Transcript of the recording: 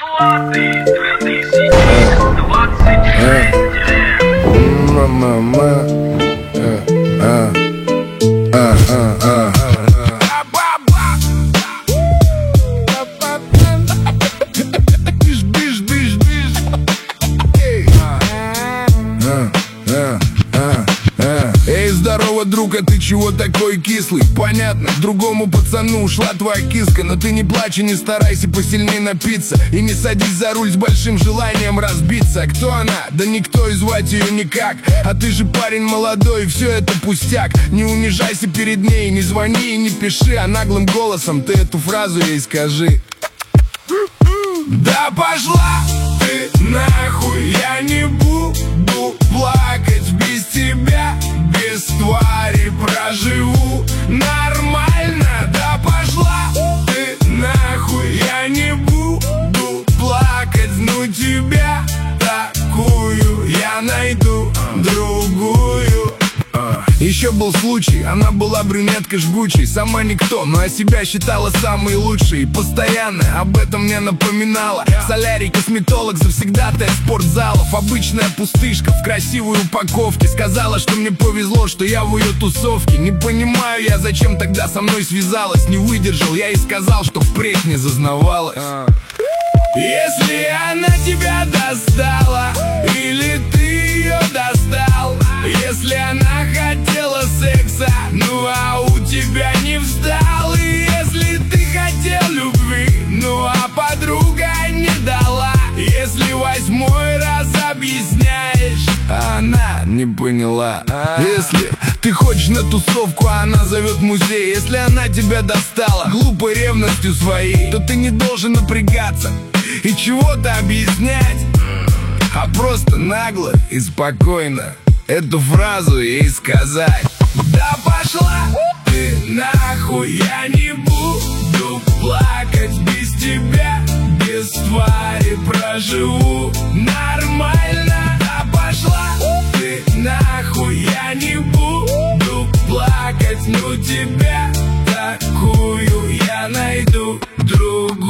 Сваты 2023. Эй, здорово, друг, а ты чего такой кислый? Понятно, другому пацану ушла твоя киска. Но ты не плачь и не старайся посильней напиться. И не садись за руль с большим желанием разбиться. Кто она? Да никто, и звать ее никак. А ты же парень молодой, и все это пустяк. Не унижайся перед ней, не звони и не пиши. А наглым голосом ты эту фразу ей скажи: да пошла ты нахуй, я не буду плакать без тебя, без твари проживу нормально. Да пошла ты нахуй, я не буду плакать, ну тебя такую я найду другую. Еще был случай, она была брюнеткой жгучей, сама никто, но о себя считала самой лучшей. И постоянно об этом мне напоминала. Солярий, косметолог, завсегдатая спортзалов. Обычная пустышка в красивой упаковке. Сказала, что мне повезло, что я в ее тусовке. Не понимаю я, зачем тогда со мной связалась. Не выдержал я и сказал, что впредь не зазнавалась. Если она тебя достала, или ты ее достал, если она хотела секса, ну а у тебя не встал, и если ты хотел любви, ну а подруга не дала, если 8-й раз объясняешь, а она не поняла. Если ты хочешь на тусовку, а она зовет в музей, если она тебя достала глупой ревностью своей, то ты не должен напрягаться и чего-то объяснять, а просто нагло и спокойно эту фразу ей сказать: да пошла ты нахуй, я не буду плакать без тебя, без твари проживу нормально. Да пошла ты нахуй, я не буду плакать, ну тебя такую я найду другую.